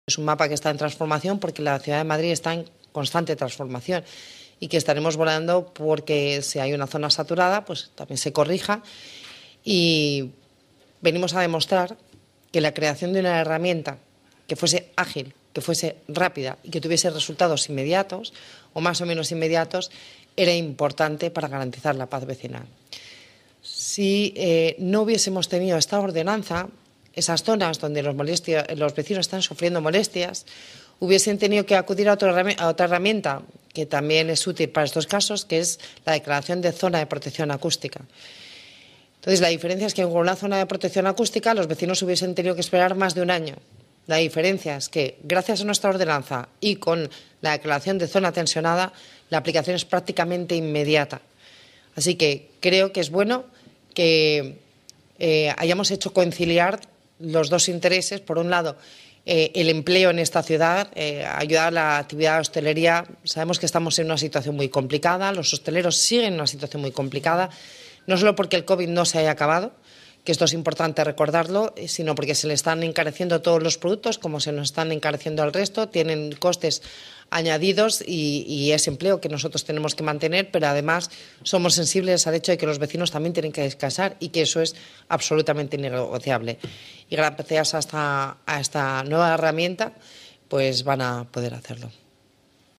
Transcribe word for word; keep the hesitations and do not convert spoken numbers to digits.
Es un mapa que está en transformación porque la ciudad de Madrid está en constante transformación y que estaremos volando porque si hay una zona saturada, pues también se corrija. Y venimos a demostrar que la creación de una herramienta que fuese ágil, que fuese rápida y que tuviese resultados inmediatos o más o menos inmediatos era importante para garantizar la paz vecinal. Si eh, no hubiésemos tenido esta ordenanza, esas zonas donde los, molestia, los vecinos están sufriendo molestias hubiesen tenido que acudir a otra, a otra herramienta que también es útil para estos casos, que es la declaración de zona de protección acústica. Entonces, la diferencia es que con una zona de protección acústica los vecinos hubiesen tenido que esperar más de un año. La diferencia es que, gracias a nuestra ordenanza y con la declaración de zona tensionada, la aplicación es prácticamente inmediata. Así que creo que es bueno que eh, hayamos hecho conciliar los dos intereses. Por un lado, eh, el empleo en esta ciudad, eh, ayudar a la actividad de hostelería. Sabemos que estamos en una situación muy complicada, los hosteleros siguen en una situación muy complicada, no solo porque el COVID no se haya acabado, que esto es importante recordarlo, sino porque se le están encareciendo todos los productos, como se nos están encareciendo al resto, tienen costes añadidos y, y es empleo que nosotros tenemos que mantener, pero además somos sensibles al hecho de que los vecinos también tienen que descansar y que eso es absolutamente innegociable. Y gracias a esta, a esta nueva herramienta, pues van a poder hacerlo.